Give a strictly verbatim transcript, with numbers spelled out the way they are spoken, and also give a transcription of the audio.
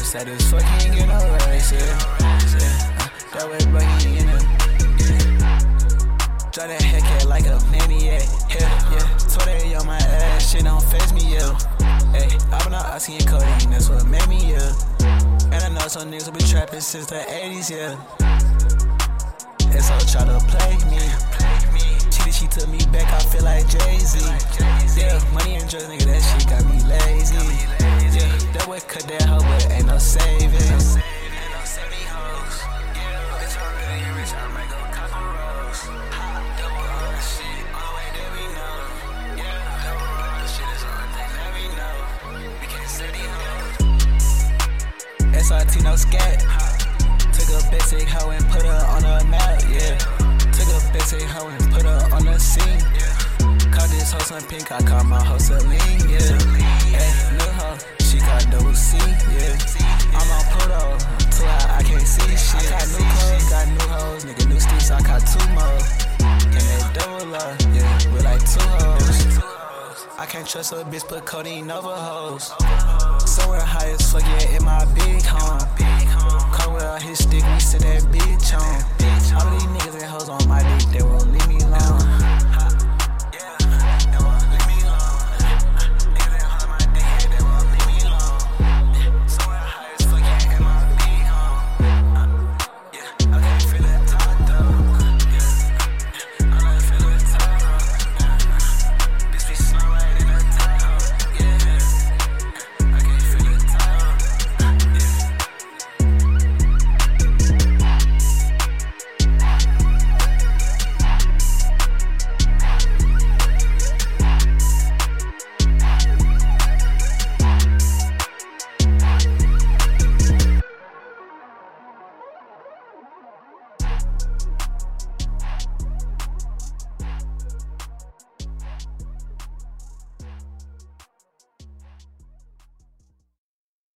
Sad as fuck, he ain't get no race, yeah. yeah. Uh, that way, bro, he ain't in it. Draw that Hellcat like a maniac, hell yeah. twenty on my ass, shit don't faze me, yeah. Hey, I've been out Oxy and codeine, that's what made me, yeah. And I know some niggas been trapping since the eighties, yeah. And so try to play me. Cheated, she took me back, I feel like Jay-Z. Yeah, money and drugs, nigga, that shit got me lazy. Yeah, that way cut that hoe, but ain't no saving. S R T, no scat. Took a basic hoe and put her on the map, yeah. Took a basic hoe and put her on the scene. Called this hoe some pink, I call my hoe Celine, yeah. Hey, new hoe, she got double C, yeah. I'm on Pluto, too high, I can't see shit. I got new clothes, got new hoes, nigga, new sticks, I got two more. And they double up, yeah, with like two hoes. I can't trust a bitch, put codeine over hoes. Somewhere high as fuck, yeah, in my big home. Call without his stick, we sit that bitch on. All of these niggas and hoes on my dick, they won't leave me alone.